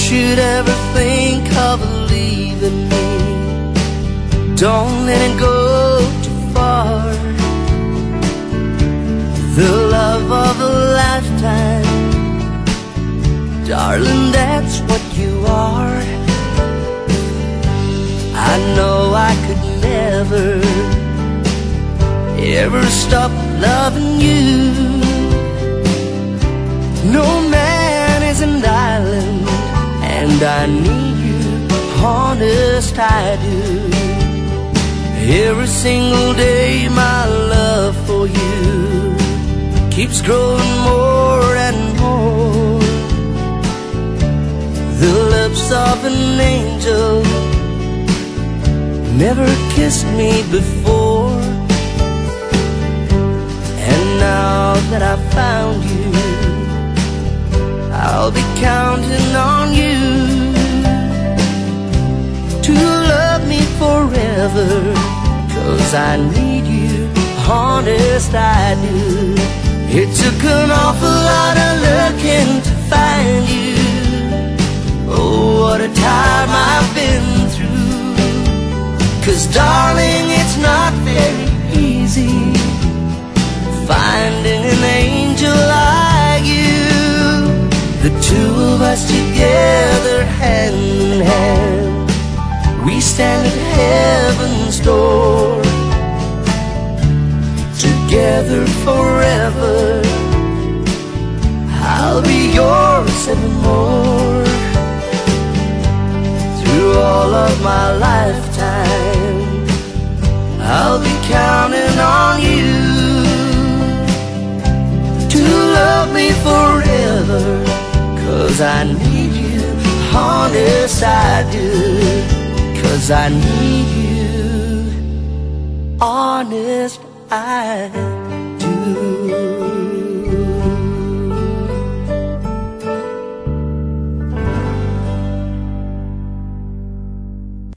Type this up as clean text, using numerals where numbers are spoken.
should ever think of leaving me, don't let it go too far. The love of a lifetime, darling, that's what you are. I know I could never, ever stop loving you. No man is an island, and I need you, honest I do. Every single day my love for you keeps growing more and more. The lips of an angel never kissed me before, and now that I found you, I'll be counting on you to love me forever, 'cause I need you, honest I do. It took an awful lot of looking to find you. Oh, what a time I've been through. 'Cause darling, it's not very easy finding an angel like you. The two of us together, hand in hand, we stand at heaven's door. Together forever, I'll be yours and more. Through all of my lifetime, I'll be counting on you to love me forever, 'cause I need you, honest I do. 'Cause I need you, honest I